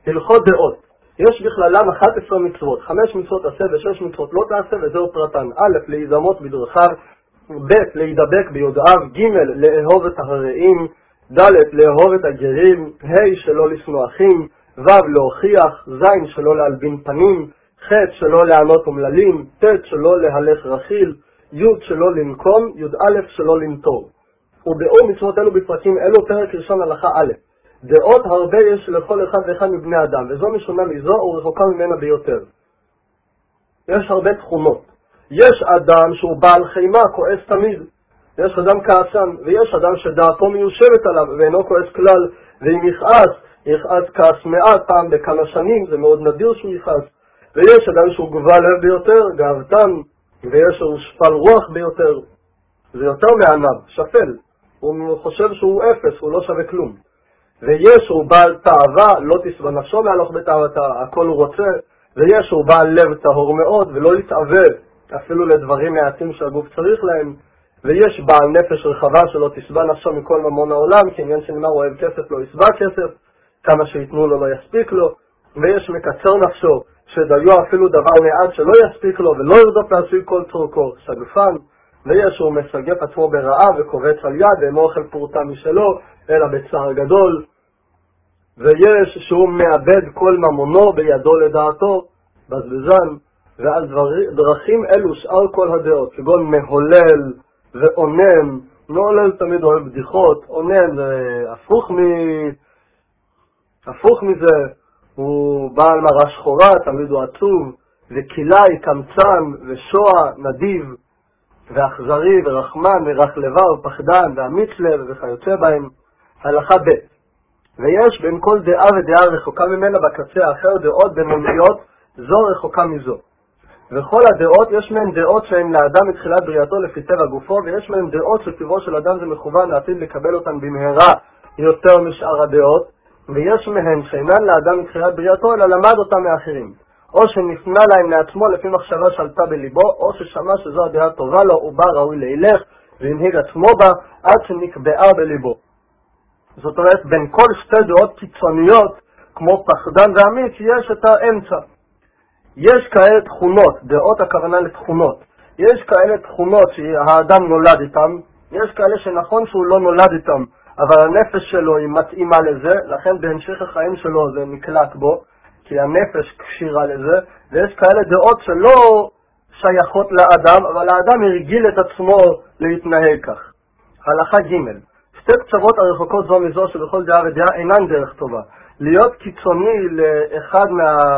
הלכות דעות. יש בכללם 11 מצוות, 5 מצוות עשה ו6 מצוות לא תעשה, וזהו פרטן. א', להיזמות בדרכיו, ב', להידבק ביודעיו, ג', לאהוב את הרעים, ד', לאהוב את הגרים, ה', שלא לשנוא אחים, ו', להוכיח, ז', שלא להלבין פנים, ח', שלא לענות אומללים, ט', שלא להלך רכיל, י', שלא לנקום, י', שלא לנטור. ובאור מצוות אלו בפרקים אלו, פרק ראשון הלכה א'. דעות הרבה יש לכל אחד ואחד מבני אדם, וזו משונה מזו ורחוקה ממנה ביותר. יש הרבה תכונות. יש אדם שהוא בעל חימה, כועס תמיד. יש אדם כעסן, ויש אדם שדעתו מיושבת עליו ואינו כועס כלל, ואם יכעס כעס מעט פעם בכמה שנים, זה מאוד נדיר שהוא יכעס. ויש אדם שהוא גבל לב ביותר, גאוותן, ויש שהוא שפל רוח ביותר. זה יותר מענב, שפל. הוא חושב שהוא אפס, הוא לא שווה כלום. ויש הוא בעל תאווה, לא תשבע נפשו מהלוך בתאוותה, הכל הוא רוצה. ויש הוא בעל לב טהור מאוד ולא יתאווה אפילו לדברים מעטים שהגוף צריך להם. ויש בעל נפש רחבה שלא תשבע נפשו מכל ממון העולם, כי עניין שנאמר הוא אוהב כסף לא ישבע כסף, כמה שיתנו לו לא יספיק לו. ויש מקצר נפשו שדיו אפילו דבר מעט שלא יספיק לו ולא ירדוף להשיג כל צורכו, שגפן. ויש הוא מסגף עצמו ברעב וקובץ על יד ואינו אוכל פורטה משלו אלא בצער גדול. ויש שהוא מאבד כל ממונו בידו לדעתו, בזבזן. ועל דרכים אלו שאר כל הדעות, כגון מהולל ואונן. מהולל תמיד אוהב בדיחות, אונן הפוך מזה, הוא בעל מראה שחורה, תמיד הוא עצוב, וקילאי, קמצן, ושוע, נדיב, ואכזרי, ורחמן, מרך לבה, ופחדן, ואמיץ לב, וכיוצא בהם. הלכה ב'. ויש בין כל דעה ודעה רחוקה ממנה בקצה האחר דעות בינוניות, זו רחוקה מזו. וכל הדעות יש מהן דעות שהן לאדם מתחילת בריאתו לפי טבע גופו, ויש מהן דעות שטבעו של אדם זה מכוון לעתיד לקבל אותן במהרה יותר משאר הדעות, ויש מהן שאינן לאדם מתחילת בריאתו אלא למד אותן מאחרים, או שנפנה להם לעצמו לפי מחשבה שלטה בליבו, או ששמע שזו הדעה טובה לו ובה ראוי להילך והנהיג עצמו בה עד שנקבעה בליבו. זאת אומרת, בין כל שתי דעות קיצוניות כמו פחדן ואמיץ יש את האמצע. יש כאלה תכונות, דעות הכוונה לתכונות. יש כאלה תכונות שהאדם נולד איתם, יש כאלה שנכון שהוא לא נולד איתם, אבל הנפש שלו היא מתאימה לזה, לכן בהמשך החיים שלו זה נקלט בו, כי הנפש קשירה לזה, ויש כאלה דעות שלא שייכות לאדם, אבל האדם הרגיל את עצמו להתנהג כך. הלכה ג'. שתי קצוות הרחוקות זו מזו שבכל דעה ודעה אינן דרך טובה. להיות קיצוני לאחד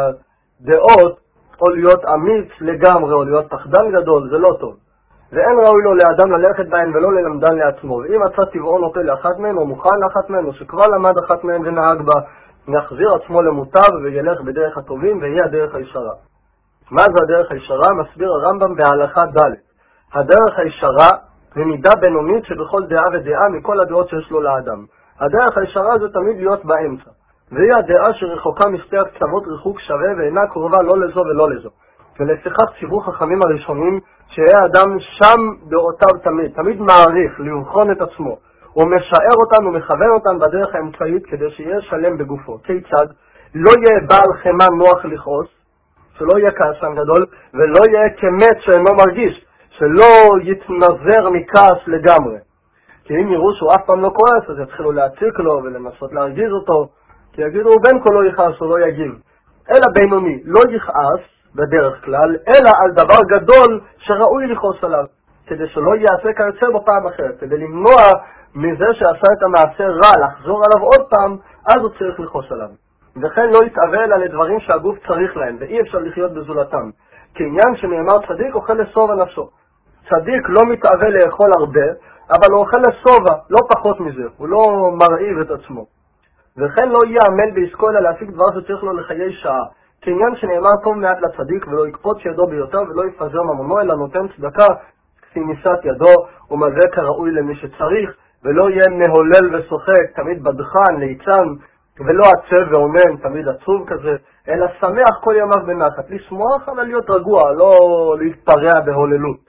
מהדעות, או להיות אמיץ לגמרי, או להיות פחדן גדול, זה לא טוב. ואין ראוי לו לאדם ללכת בהן ולא ללמדן לעצמו. ואם מצא טבעו נוטה לאחת מהן, או מוכן לאחת מהן, או שכבר למד אחת מהן ונהג בה, יחזיר עצמו למוטב וילך בדרך הטובים ויהיה הדרך הישרה. מה זה הדרך הישרה? מסביר הרמב"ם בהלכה ד'. הדרך הישרה היא מידה בינונית שבכל דעה ודעה מכל הדעות שיש לו לאדם. הדרך הישרה זה תמיד להיות באמצע. והיא הדעה שרחוקה משתי הקצוות ריחוק שווה ואינה קרובה לא לזו ולא לזו. ולפיכך ציוו חכמים הראשונים שיהיה אדם שם דעותיו תמיד מעריך לבחון את עצמו. הוא משער אותן ומכוון אותן בדרך האמצעית כדי שיהיה שלם בגופו. כיצד? לא יהיה בעל חמה נוח לכעוס, שלא יהיה כעסן גדול, ולא יהיה כמת שאינו מרגיש, שלא יתנזר מכעס לגמרי. כי אם יראו שהוא אף פעם לא כועס, אז יתחילו להציק לו ולנסות להרגיז אותו, כי יגידו בין כה לא יכעס או לא יגיב. אלא בינוני, לא יכעס בדרך כלל, אלא על דבר גדול שראוי לכעוס עליו, כדי שלא יעשה כיוצא בו פעם אחרת, כדי למנוע מזה שעשה את המעשה רע, לחזור עליו עוד פעם, אז הוא צריך לכעוס עליו. וכן לא יתאווה אלא לדברים שהגוף צריך להם, ואי אפשר לחיות בזולתם. כעניין שנאמר צדיק אוכל לשובע נפשו. צדיק לא מתאווה לאכול הרבה, אבל הוא אוכל לשובע, לא פחות מזה, הוא לא מרעיב את עצמו. וכן לא יהיה עמל בעסקו אלא להשיג דבר שצריך לו לחיי שעה. כעניין שנאמר טוב מעט לצדיק ולא יקפוץ ידו ביותר ולא יפזר ממונו אלא נותן צדקה כפי ניסת ידו ומלווה כראוי למי שצריך, ולא יהיה מהולל ושוחק, תמיד בדחן, ליצן, ולא עצב ועונן, תמיד עצוב כזה, אלא שמח כל ימיו בנחת, לשמוח אבל להיות רגוע, לא להתפרע בהוללות.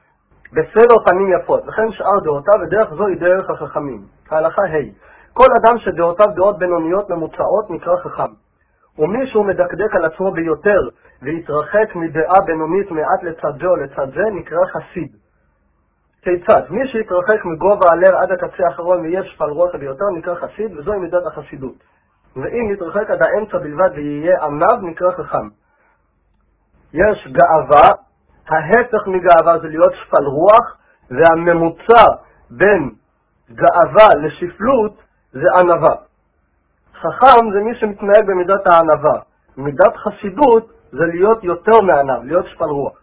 בסדר פנים יפות, וכן שאר דעותיו, ודרך זו היא דרך החכמים. ההלכה ה'. כל אדם שדעותיו דעות בינוניות ממוצעות נקרא חכם. ומישהו מדקדק על עצמו ביותר והתרחק מדעה בינונית מעט לצד זה או לצד זה נקרא חסיד. כיצד? מי שהתרחק מגובה הלב עד הקצה האחרון ויהיה שפל רוח ביותר נקרא חסיד, וזוהי מידת החסידות. ואם יתרחק עד האמצע בלבד ויהיה עניו נקרא חכם. יש גאווה, ההפך מגאווה זה להיות שפל רוח, והממוצע בין גאווה לשפלות זה ענווה. חכם זה מי שמתנהג במידת הענווה. מידת חסידות זה להיות יותר מענב, להיות שפל רוח.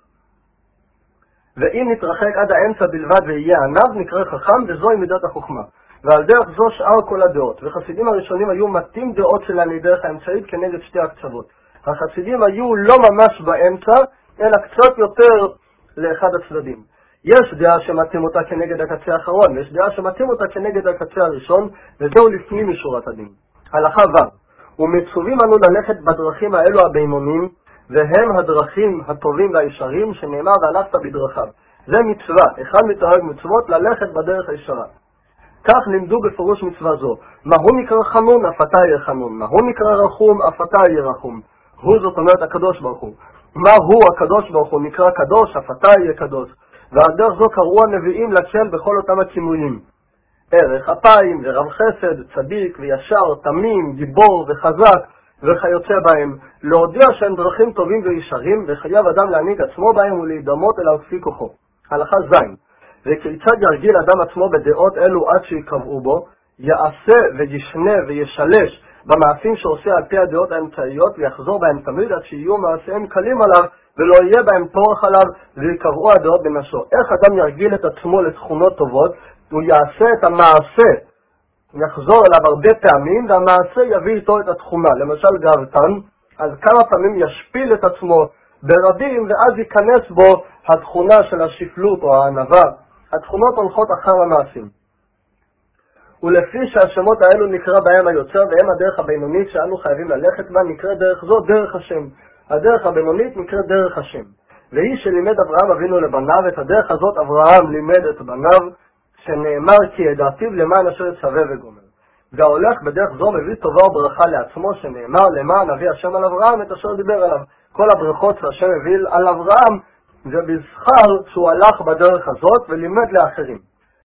ואם נתרחק עד האמצע בלבד ויהיה ענב נקרא חכם, וזוהי מידת החוכמה. ועל דרך זו שאר כל הדעות. וחסידים הראשונים היו מתים דעות שלהם מדרך האמצעית כנגד שתי הקצוות. החסידים היו לא ממש באמצע, אלא קצת יותר לאחד הצדדים. יש דעה שמתים אותה כנגד הקצה האחרון, ויש דעה שמתים אותה כנגד הקצה הראשון, וזהו לפנים משורת הדין. הלכה ו' ומצווים אנו ללכת בדרכים האלו הבינונים, והם הדרכים הטובים והישרים שנאמר והלכת בדרכיו. זה מצווה, אחד מתרי"ג מצוות, ללכת בדרך הישרה. כך לימדו בפירוש מצווה זו. מהו נקרא חנון, אף אתה יהיה חנון. מהו נקרא רחום, אף אתה יהיה רחום. הוא זאת אומרת הקדוש ברוך הוא. מהו הקדוש ברוך הוא נקרא קדוש, אף אתה יהיה קדוש. ועל דרך זו קראו הנביאים לקל בכל אותם הכינויים. ערך אפיים ורב חסד, צדיק וישר, תמים, גיבור וחזק וכיוצא בהם. להודיע שהם דרכים טובים וישרים, וחייב אדם להנהיג עצמו בהם ולהידמות אליו כפי כוחו. הלכה ז' וכיצד ירגיל אדם עצמו בדעות אלו עד שיקבעו בו, יעשה וישנה וישלש במעשים שעושה על פי הדעות האמצעיות, ויחזור בהם תמיד עד שיהיו מעשיהם קלים עליו ולא יהיה בהם טורח עליו ויקבעו הדעות בנפשו. איך אדם ירגיל את עצמו לתכונות טובות? הוא יעשה את המעשה, יחזור אליו הרבה פעמים, והמעשה יביא איתו את התכונה. למשל גאוותן, אז כמה פעמים ישפיל את עצמו ברבים, ואז ייכנס בו התכונה של השפלות או הענווה. התכונות הולכות אחר המעשים. ולפי שהשמות האלו נקרא בהם היוצר, והם הדרך הבינונית שאנו חייבים ללכת בה, נקרא דרך זו דרך השם. הדרך הבינונית נקרא דרך השם. והיא שלימד אברהם אבינו לבניו, את הדרך הזאת אברהם לימד את בניו, שנאמר כי ידעתיו למען אשר יצווה וגומר. וההולך בדרך זו מביא טובה וברכה לעצמו, שנאמר למען אבי השם על אברהם את אשר דיבר עליו. כל הברכות שהשם הביא על אברהם זה בזכר שהוא הלך בדרך הזאת ולימד לאחרים.